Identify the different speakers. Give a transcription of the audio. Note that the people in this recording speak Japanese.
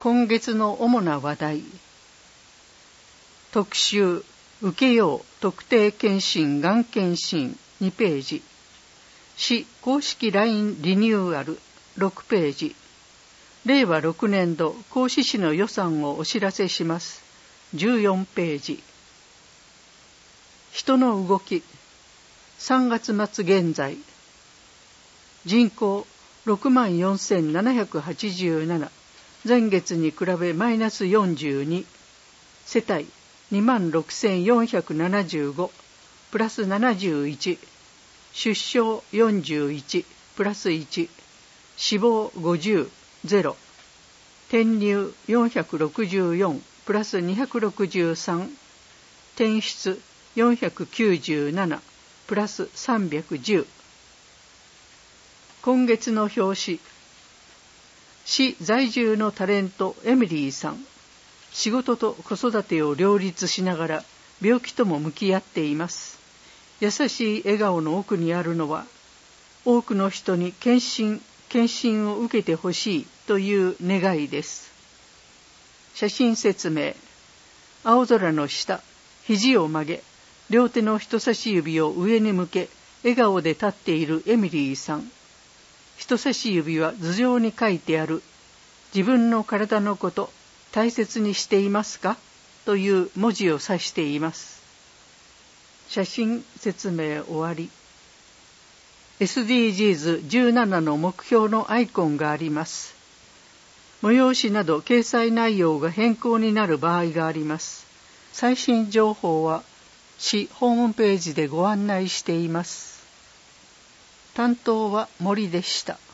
Speaker 1: 今月の主な話題。特集、受けよう特定健診がん検診2ページ。市公式 LINE リニューアル6ページ。令和6年度合志市の予算をお知らせします14ページ。人の動き。3月末現在。人口64,787。前月に比べマイナス42。世帯26,475。プラス71。出生41。プラス1。死亡50。0。転入464。プラス263。転出497。プラス310。今月の表紙。市在住のタレントエミリーさん。仕事と子育てを両立しながら病気とも向き合っています。優しい笑顔の奥にあるのは、多くの人に検診を受けてほしいという願いです。写真説明。青空の下、肘を曲げ、両手の人差し指を上に向け、笑顔で立っているエミリーさん。人差し指は頭上に書いてある、自分の体のこと大切にしていますかという文字を指しています。写真説明終わり。SDGs17 の目標のアイコンがあります。催しなど掲載内容が変更になる場合があります。最新情報は市ホームページでご案内しています。担当は森でした。